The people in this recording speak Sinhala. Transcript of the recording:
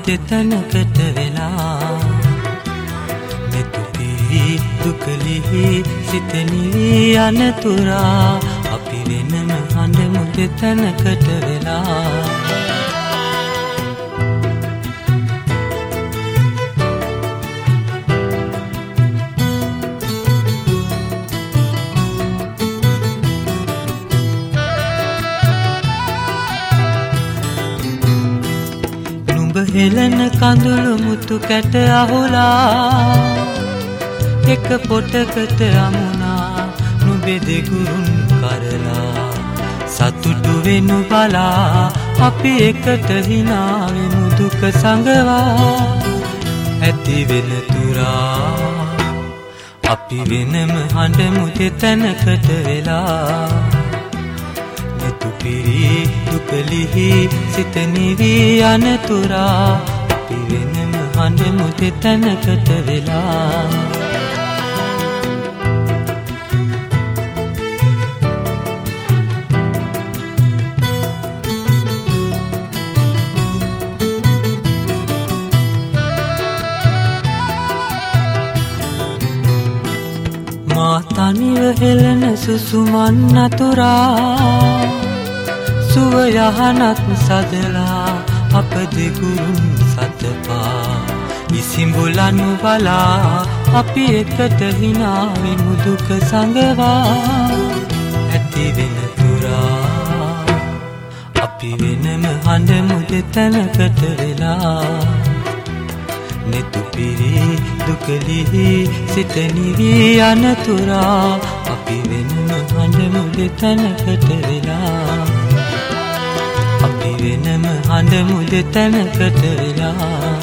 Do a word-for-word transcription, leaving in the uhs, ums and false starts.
දෙතනකට වෙලා මෙතුපිරි දුකලිහි සිතනිවී අනතුරා අපි වෙනම හඬමු දෙතනකට වෙලා හෙලන කඳුළු මුතු කැට අහුලා එක පොටකට අමුණා නුඹේ දෙගුරුන් කරලා සතුටු වෙනු බලා අපි එකට හිනාවෙමු දුක සංගවා ඇති වෙන තුරා අපි වෙනම හඬමු දෙතැනකට වෙලා මෙතුපිරි දුකලිහි සිත නිවී අනතුරා අපි වෙනම හඬමු දෙතැනකට වෙලා මා තනිව හෙළන සුසුමන් අතුරා සුව යහනත් සදලා අප දෙගුරුන් සතපා ඉසිඹුලනු බලා අපි එකට හිනාවෙමු දුක සංගවා ඇති වෙන තුරා අපි වෙනම හඬමු දෙතැනකට වෙලා නෙතුපිරි දුකලිහි සිත නිවී අනතුරා අපි වෙනම හඬමු දෙතැනකට වෙලා අපි වෙනම හඬමු දෙතැනකට වෙලා